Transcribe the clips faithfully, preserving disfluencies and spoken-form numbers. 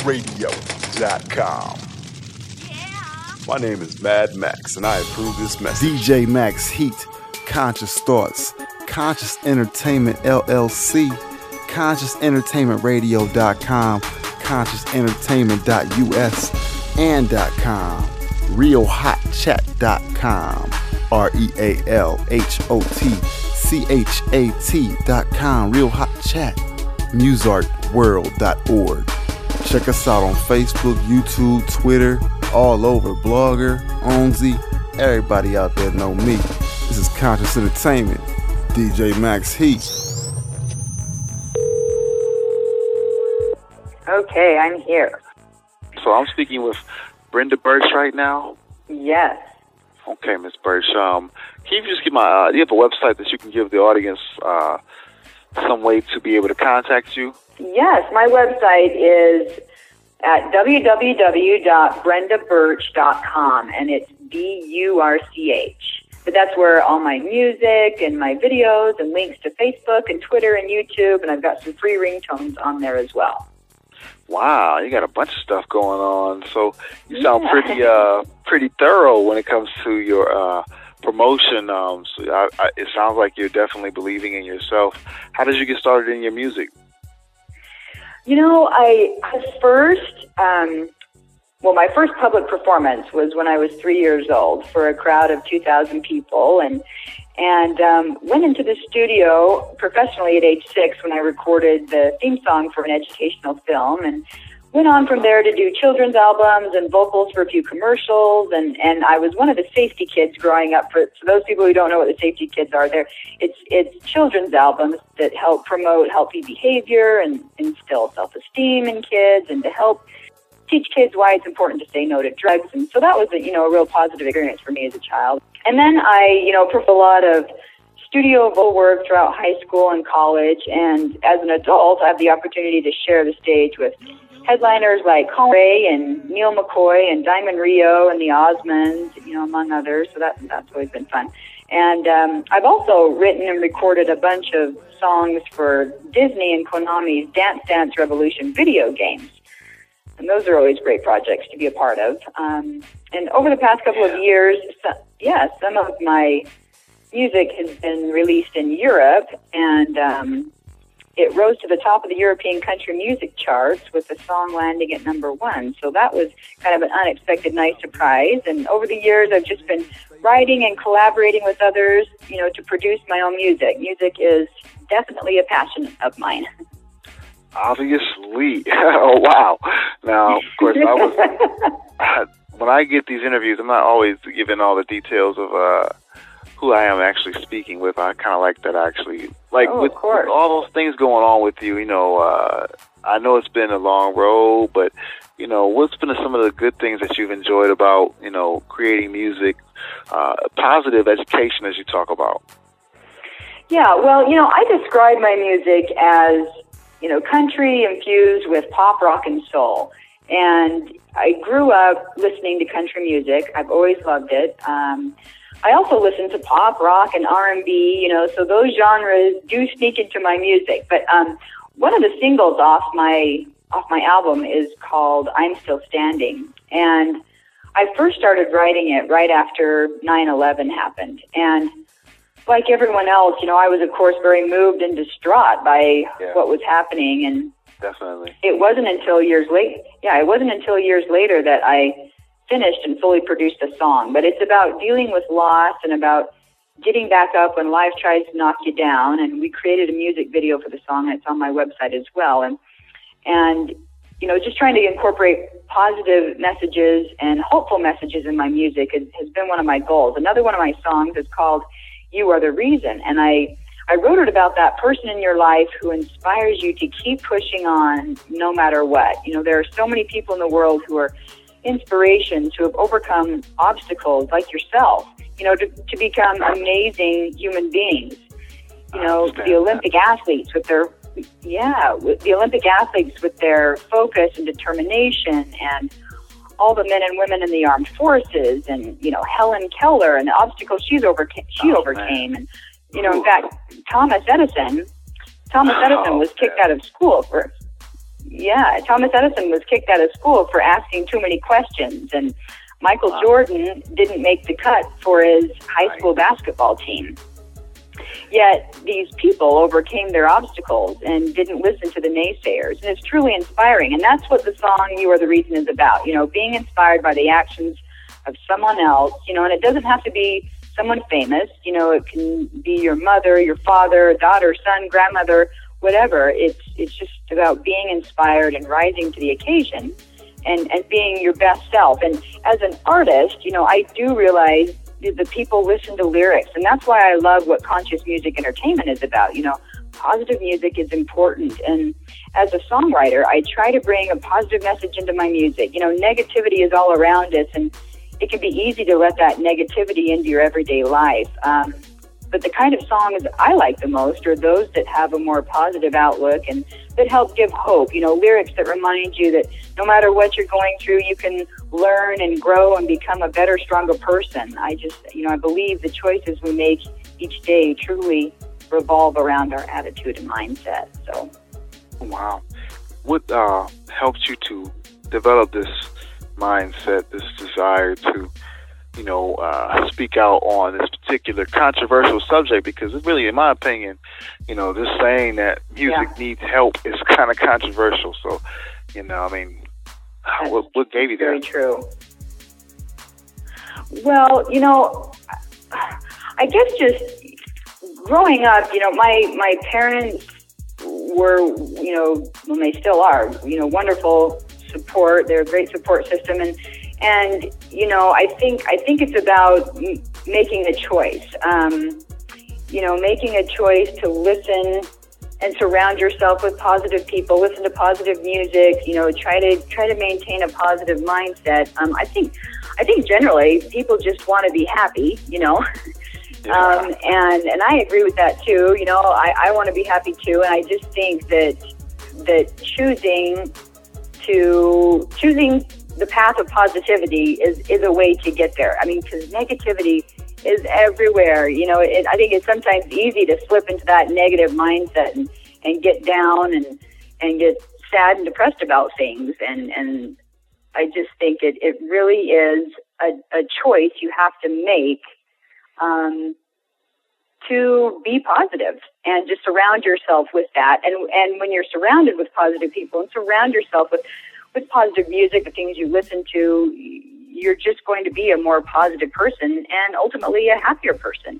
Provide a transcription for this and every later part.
radio dot com. My name is Mad Max, and I approve this message. D J Max Heat, Conscious Thoughts, Conscious Entertainment L L C, Conscious Entertainment Radio dot com, Conscious Entertainment dot U S and .com, Real Hot Chat dot com, R E A L H O T C H A T dot com, Real Hot Chat, Musart World dot org. Check us out on Facebook, YouTube, Twitter, all over, Blogger, Onzy, everybody out there know me. This is Conscious Entertainment, D J Max Heat. Okay, I'm here. So I'm speaking with Brenda Birch right now? Yes. Okay, Miz Birch. Um, can you just give my, uh, do you have a website that you can give the audience uh, some way to be able to contact you? Yes, my website is at w w w dot brenda birch dot com, and it's B U R C H. But that's where all my music and my videos and links to Facebook and Twitter and YouTube, and I've got some free ringtones on there as well. Wow, you got a bunch of stuff going on. So you sound yeah. pretty uh, pretty thorough when it comes to your uh, promotion. Um, so I, I, it sounds like you're definitely believing in yourself. How did you get started in your music? You know, I, I first, um, well, my first public performance was when I was three years old for a crowd of two thousand people, and and um, went into the studio professionally at age six when I recorded the theme song for an educational film, and went on from there to do children's albums and vocals for a few commercials, and, and I was one of the safety kids growing up. For, for those people who don't know what the safety kids are, there it's it's children's albums that help promote healthy behavior and instill self-esteem in kids, and to help teach kids why it's important to say no to drugs. And so that was a, you know, a real positive experience for me as a child. And then I, you know, performed a lot of studio vocal work throughout high school and college, and as an adult, I have the opportunity to share the stage with headliners like Colin Ray and Neil McCoy and Diamond Rio and the Osmonds, you know, among others. So that that's always been fun. And um, I've also written and recorded a bunch of songs for Disney and Konami's Dance Dance Revolution video games. And those are always great projects to be a part of. Um, and over the past couple of years, so, yeah, some of my music has been released in Europe, and um, it rose to the top of the European country music charts with the song landing at number one. So that was kind of an unexpected, nice surprise. And over the years, I've just been writing and collaborating with others, you know, to produce my own music. Music is definitely a passion of mine. Obviously. Oh, wow. Now, of course, I was, when I get these interviews, I'm not always given all the details of uh, who I am actually speaking with. I kind of like that, actually. Like, oh, with, with all those things going on with you, you know, uh, I know it's been a long road, but, you know, what's been some of the good things that you've enjoyed about, you know, creating music, uh, positive education as you talk about? Yeah, well, you know, I describe my music as, you know, country infused with pop, rock, and soul. And I grew up listening to country music. I've always loved it. Um, I also listen to pop, rock, and R and B, you know, so those genres do sneak into my music. But um, one of the singles off my off my album is called I'm Still Standing. And I first started writing it right after nine eleven happened. And like everyone else, you know, I was, of course, very moved and distraught by yeah. what was happening. And definitely, it wasn't until years late, yeah, it wasn't until years later that I finished and fully produced a song. But it's about dealing with loss and about getting back up when life tries to knock you down. And we created a music video for the song, and it's on my website as well. And and you know, just trying to incorporate positive messages and hopeful messages in my music has, has been one of my goals. Another one of my songs is called You Are the Reason. And I, I wrote it about that person in your life who inspires you to keep pushing on no matter what. You know, there are so many people in the world who are inspirations, who have overcome obstacles like yourself, you know, to, to become amazing human beings. You know, the Olympic athletes with their, yeah, with the Olympic athletes with their focus and determination, and all the men and women in the armed forces, and, you know, Helen Keller and the obstacles she's overcame, she oh, overcame. Man. And, you know, Ooh. in fact, Thomas Edison, Thomas oh, Edison was kicked man. out of school for, yeah, Thomas Edison was kicked out of school for asking too many questions, and Michael wow. Jordan didn't make the cut for his high school right. basketball team. Yet these people overcame their obstacles and didn't listen to the naysayers. And it's truly inspiring. And that's what the song You Are the Reason is about. You know, being inspired by the actions of someone else, you know, and it doesn't have to be someone famous. You know, it can be your mother, your father, daughter, son, grandmother, whatever. It's it's just about being inspired and rising to the occasion and, and being your best self. And as an artist, you know, I do realize the people listen to lyrics, and that's why I love what conscious music entertainment is about. You know, positive music is important, and as a songwriter, I try to bring a positive message into my music. You know, negativity is all around us, and it can be easy to let that negativity into your everyday life. Um, but the kind of songs I like the most are those that have a more positive outlook and that help give hope. You know, lyrics that remind you that no matter what you're going through, you can learn and grow and become a better, stronger person. I just, you know, I believe the choices we make each day truly revolve around our attitude and mindset. So, wow. What uh, helped you to develop this mindset, this desire to, you know, uh, speak out on this particular controversial subject? Because it's really, in my opinion, you know, this saying that music yeah. needs help is kind of controversial. So, you know, I mean, That's what, what gave you that? Very true. Well, you know, I guess just growing up, you know, my, my parents were, you know, well, they still are, you know, wonderful support. They're a great support system. And, and, you know, I think, I think it's about m- making a choice, um, you know, making a choice to listen and surround yourself with positive people, listen to positive music, you know, try to, try to maintain a positive mindset. Um, I think, I think generally people just want to be happy, you know, yeah. um, and, and I agree with that too. You know, I, I want to be happy too. And I just think that, that choosing to, choosing the path of positivity is, is a way to get there. I mean, because negativity is everywhere. You know, it, I think it's sometimes easy to slip into that negative mindset and, and get down and, and get sad and depressed about things. And, and I just think it, it really is a, a choice you have to make um, to be positive and just surround yourself with that. And, and when you're surrounded with positive people and surround yourself with with positive music, the things you listen to, you're just going to be a more positive person and ultimately a happier person.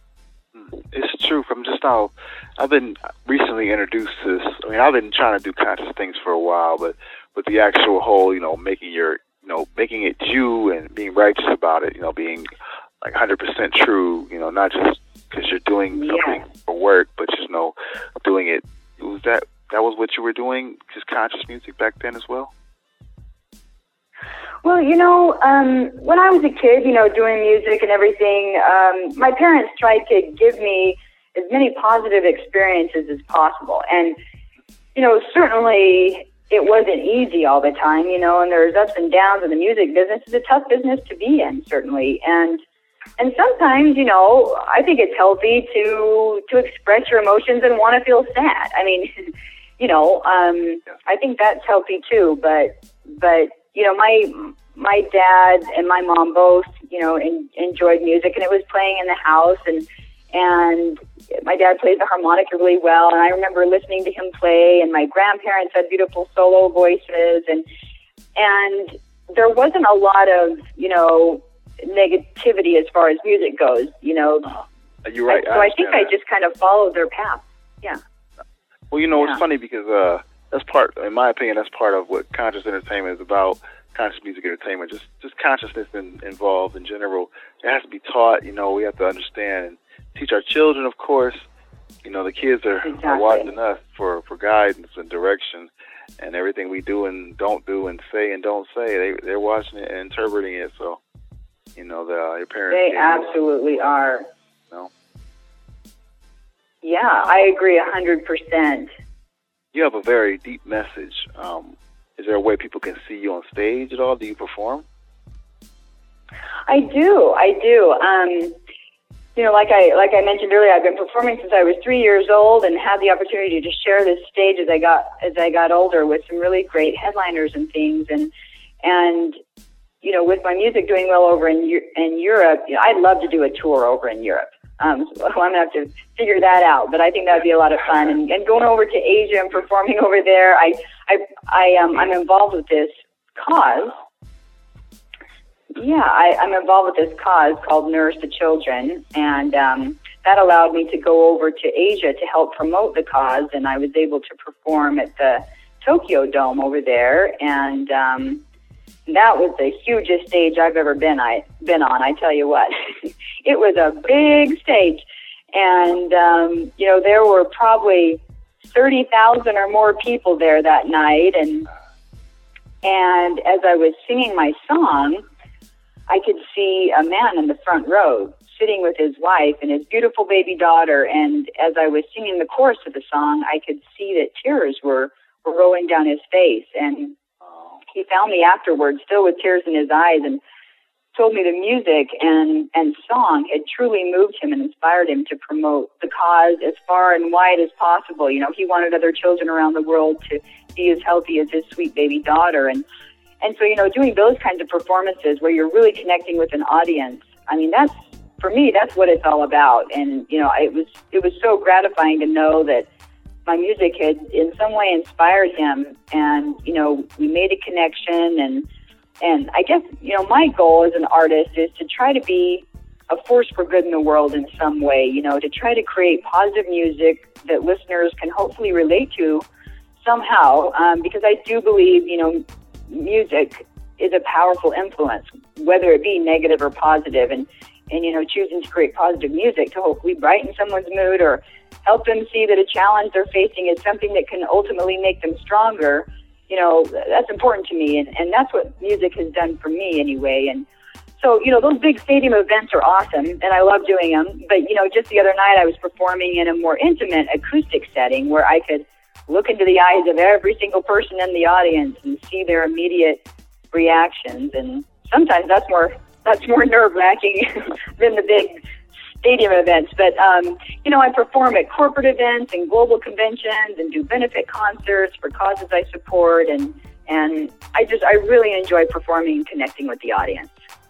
It's true. From just how I've been recently introduced to this. I mean, I've been trying to do conscious things for a while, but with the actual whole, you know, making your, you know, making it you and being righteous about it, you know, being like one hundred percent true, you know, not just because you're doing something yeah. for work, but just, you know, doing it. Was that, that was what you were doing, just conscious music back then as well? Well, you know, um, when I was a kid, you know, doing music and everything, um, my parents tried to give me as many positive experiences as possible. And, you know, certainly it wasn't easy all the time, you know, and there's ups and downs in the music business. It's a tough business to be in, certainly. And and sometimes, you know, I think it's healthy to to express your emotions and want to feel sad. I mean, you know, um, I think that's healthy too. But, but you know, my my dad and my mom both, you know, in, enjoyed music, and it was playing in the house, and and my dad plays the harmonica really well, and I remember listening to him play, and my grandparents had beautiful solo voices, and and there wasn't a lot of, you know, negativity as far as music goes, you know. You're right. I, so I, I think that. I just kind of followed their path. Yeah. Well, you know, yeah. it's funny because uh, that's part, in my opinion, that's part of what conscious entertainment is about. Conscious music entertainment, just just consciousness in, involved in general. It has to be taught. You know, we have to understand and teach our children, of course. You know, the kids are, exactly. are watching us for, for guidance and direction, and everything we do and don't do and say and don't say, they they're watching it and interpreting it. So, you know, the uh, your parents. They absolutely know. Are. No. Yeah, I agree a hundred percent. You have a very deep message. Um, is there a way people can see you on stage at all? Do you perform? I do. I do. Um, you know, like I like I mentioned earlier, I've been performing since I was three years old, and had the opportunity to share this stage as I got as I got older with some really great headliners and things, and and you know, with my music doing well over in in Europe, you know, I'd love to do a tour over in Europe. Um, so I'm gonna have to figure that out, but I think that'd be a lot of fun. And, and going over to Asia and performing over there, I I I um I'm involved with this cause. Yeah, I, I'm involved with this cause called Nourish the Children, and um, that allowed me to go over to Asia to help promote the cause, and I was able to perform at the Tokyo Dome over there, and um, that was the hugest stage I've ever been I been on. I tell you what, it was a big stage, and um, you know, there were probably thirty thousand or more people there that night, and and as I was singing my song, I could see a man in the front row sitting with his wife and his beautiful baby daughter. And as I was singing the chorus of the song, I could see that tears were, were rolling down his face. And he found me afterwards, still with tears in his eyes, and told me the music and, and song had truly moved him and inspired him to promote the cause as far and wide as possible. You know, he wanted other children around the world to be as healthy as his sweet baby daughter. And And so, you know, doing those kinds of performances where you're really connecting with an audience, I mean, that's, for me, that's what it's all about. And, you know, it was, it was so gratifying to know that my music had in some way inspired him. And, you know, we made a connection. And, and I guess, you know, my goal as an artist is to try to be a force for good in the world in some way, you know, to try to create positive music that listeners can hopefully relate to somehow. Um, because I do believe, you know, music is a powerful influence, whether it be negative or positive, and, and, you know, choosing to create positive music to hopefully brighten someone's mood or help them see that a challenge they're facing is something that can ultimately make them stronger. You know, that's important to me, and, and that's what music has done for me anyway. And so, you know, those big stadium events are awesome, and I love doing them. But, you know, just the other night I was performing in a more intimate acoustic setting where I could look into the eyes of every single person in the audience and see their immediate reactions. And sometimes that's more that's more nerve-wracking than the big stadium events. But, um, you know, I perform at corporate events and global conventions and do benefit concerts for causes I support. And, and I just, I really enjoy performing and connecting with the audience.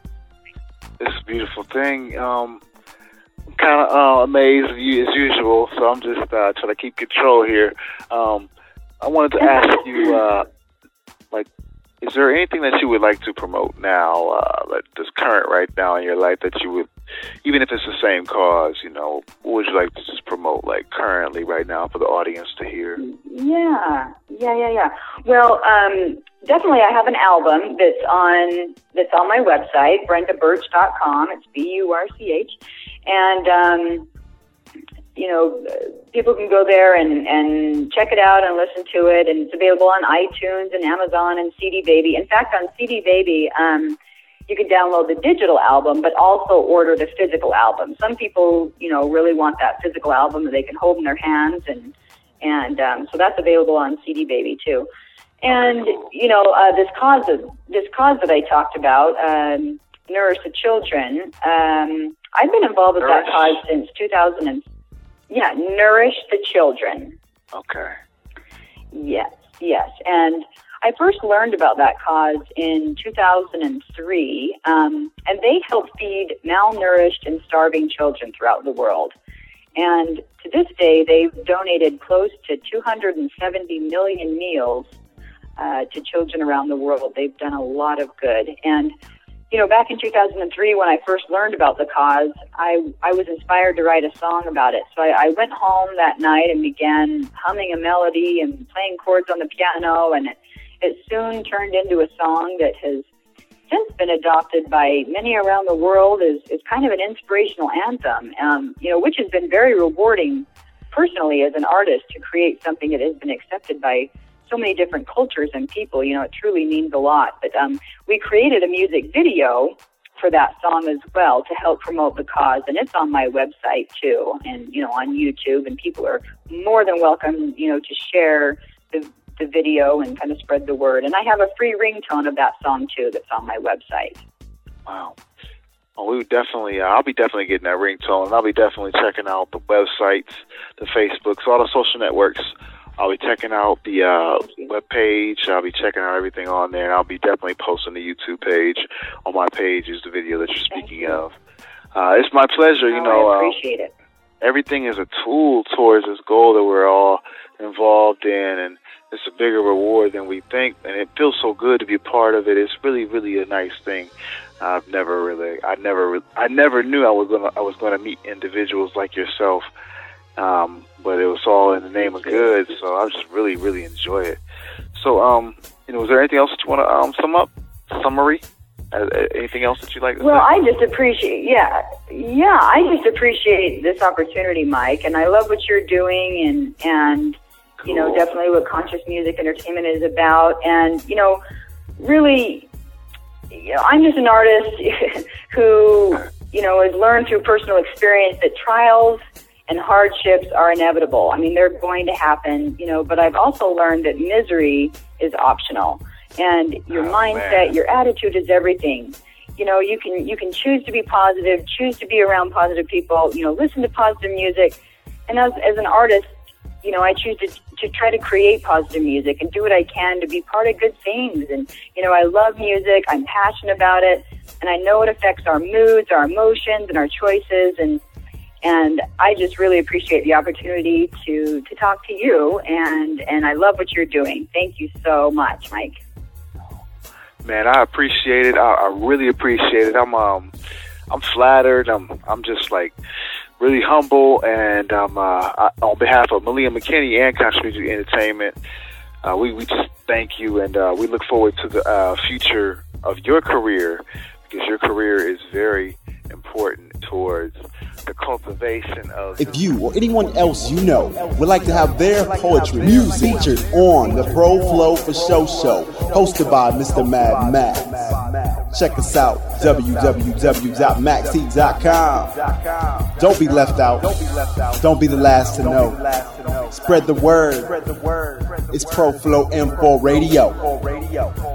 It's a beautiful thing. Um, I'm kind of uh, amazed as usual, so I'm just uh, trying to keep control here. Um, I wanted to ask you, uh, like, is there anything that you would like to promote now, uh, like that's current right now in your life that you would, even if it's the same cause, you know, what would you like to just promote, like, currently right now for the audience to hear? Yeah, yeah, yeah, yeah. Well, um, definitely I have an album that's on that's on my website, brenda birch dot com. It's B U R C H. And, um, you know, people can go there and, and check it out and listen to it. And it's available on iTunes and Amazon and C D Baby. In fact, on C D Baby, um, you can download the digital album, but also order the physical album. Some people, you know, really want that physical album that they can hold in their hands. And, and um, so that's available on C D Baby, too. And, you know, uh, this cause, of, this cause that I talked about, um, Nourish the Children, um, I've been involved with Nourish. that cause since two thousand. And, yeah, Nourish the Children. Okay. Yes, yes. And I first learned about that cause in two thousand three, um, and they help feed malnourished and starving children throughout the world. And to this day, they've donated close to two hundred seventy million meals uh, to children around the world. They've done a lot of good. And you know, back in two thousand three, when I first learned about the cause, I, I was inspired to write a song about it. So I, I went home that night and began humming a melody and playing chords on the piano, and it, it soon turned into a song that has since been adopted by many around the world as, as kind of an inspirational anthem, um, you know, which has been very rewarding personally as an artist to create something that has been accepted by so many different cultures and people. You know, it truly means a lot. But um, we created a music video for that song as well to help promote the cause, and it's on my website too, and you know, on YouTube. And people are more than welcome, you know, to share the the video and kind of spread the word. And I have a free ringtone of that song too that's on my website. Wow. Oh, we would definitely, uh, I'll be definitely getting that ringtone, and I'll be definitely checking out the websites, the Facebooks, all the social networks. I'll be checking out the uh, web page. I'll be checking out everything on there, and I'll be definitely posting the YouTube page. On my page is the video that you're speaking you. of. Uh, it's my pleasure. Oh, you know, I appreciate uh, it. Everything is a tool towards this goal that we're all involved in, and it's a bigger reward than we think, and it feels so good to be a part of it. It's really, really a nice thing. I've never really, I never, I never knew I was gonna, I was gonna meet individuals like yourself, um, but it was all in the name of good. So I just really, really enjoy it. So, um, you know, is there anything else that you want to um, sum up, summary? Uh, anything else that you'd like to well, say? I just appreciate, yeah, yeah, I just appreciate this opportunity, Mike, and I love what you're doing, and and cool. you know, definitely what Conscious Music Entertainment is about, and you know, really. You know, I'm just an artist who, you know, has learned through personal experience that trials and hardships are inevitable. I mean, they're going to happen, you know, but I've also learned that misery is optional. And your oh, mindset, man. your attitude is everything. You know, you can you can choose to be positive, choose to be around positive people, you know, listen to positive music. And as as an artist, you know, I choose to to try to create positive music and do what I can to be part of good things. And, you know, I love music. I'm passionate about it. And I know it affects our moods, our emotions, and our choices. And and I just really appreciate the opportunity to, to talk to you. And, and I love what you're doing. Thank you so much, Mike. Man, I appreciate it. I, I really appreciate it. I'm um, I'm flattered. I'm I'm just like... really humble, and um, uh, I, on behalf of Malia McKinney and Conscious Music Entertainment, uh, we, we just thank you, and uh, we look forward to the uh, future of your career, because your career is very important towards the cultivation of... If you or anyone else you know would like to have their poetry music featured on the Pro Flow for Show show, hosted by Mister Mad Max, check us out, w w w dot max heat dot com. Don't be left out. Don't be the last to know. Spread the word. It's Pro Flow M four Radio.